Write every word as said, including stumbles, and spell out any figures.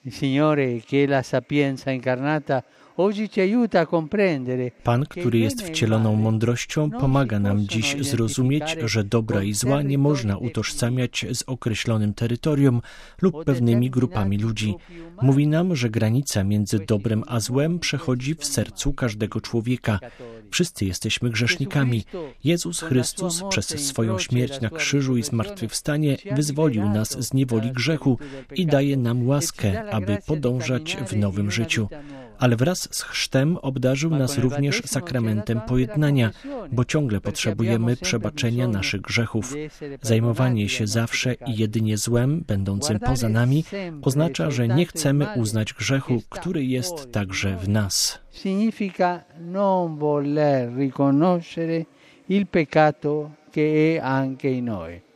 Il Signore, che è la sapienza incarnata, oggi ci aiuta a comprendere. Pan, który jest wcieloną mądrością, pomaga nam dziś zrozumieć, że dobra i zła nie można utożsamiać z określonym terytorium lub pewnymi grupami ludzi. Mówi nam, że granica między dobrem a złem przechodzi w sercu każdego człowieka. Wszyscy jesteśmy grzesznikami. Jezus Chrystus przez swoją śmierć na krzyżu i zmartwychwstanie wyzwolił nas z niewoli grzechu i daje nam łaskę, aby podążać w nowym życiu. Ale wraz z chrztem obdarzył nas również sakramentem pojednania, bo ciągle potrzebujemy przebaczenia naszych grzechów. Zajmowanie się zawsze i jedynie złem, będącym poza nami, oznacza, że nie chcemy uznać grzechu, który jest także w nas. Significa non voler riconoscere il peccato che è anche in noi.